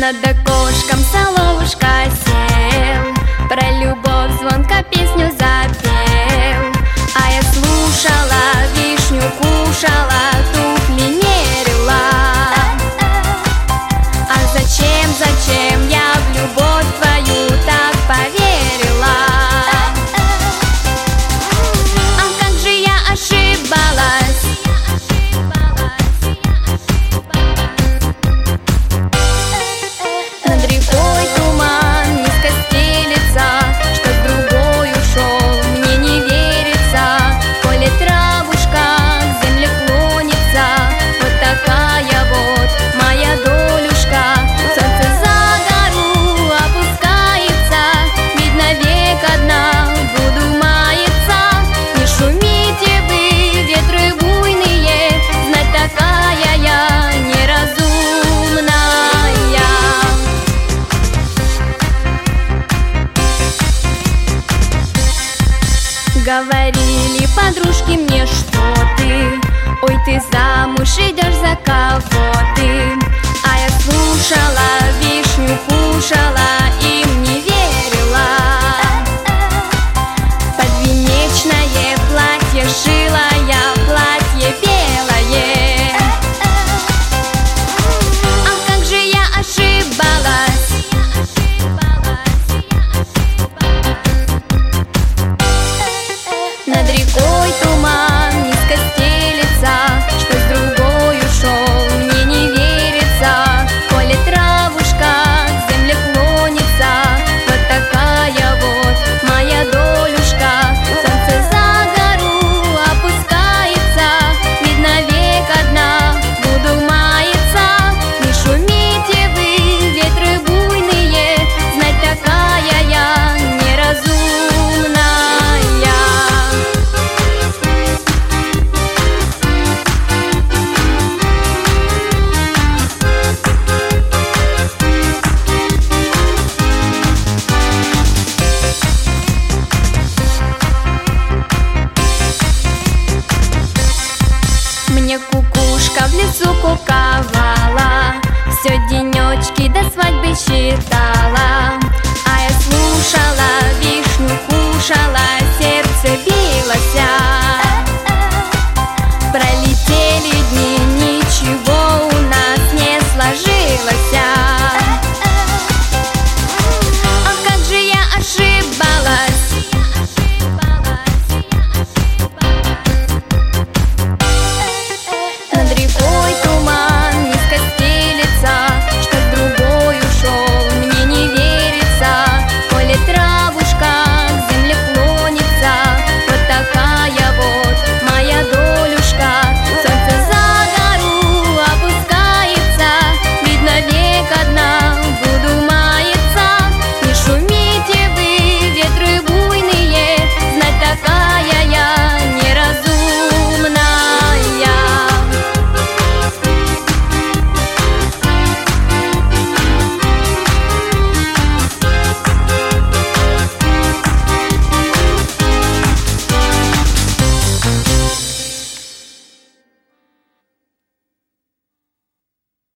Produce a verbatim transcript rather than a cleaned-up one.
Над окошком соловушка сел, про любовь звонко песню запел. А я слушала, вишню кушала, туфли мерила. А зачем, зачем я в любовь твою так поверила? А как же я ошибалась! Над рекой туман низко стелется, что с другой ушел, мне не верится. Коли травушка к земле клонится, вот такая вот моя долюшка. Солнце за гору опускается, ведь навек одна буду маяться. Не шумите вы, ветры буйные, знать такая я неразумная. Говорили подружки мне, что ты, ой, ты замуж идешь за кого ты. А я слушала, вишню кушала, им не верила. Подвенечное платье шила я, платье белое. А как же я ошибалась! Над рекой туман низко стелется, что с другой ушел, мне не верится. Коли травушка к земле клонится, вот такая вот моя долюшка. Солнце за гору опускается, ведь навек одна буду маяться. Не шумите вы, ветры буйные, знать такая я неразумная. Мне кукушка в лесу куковала, все денечки до свадьбы считала.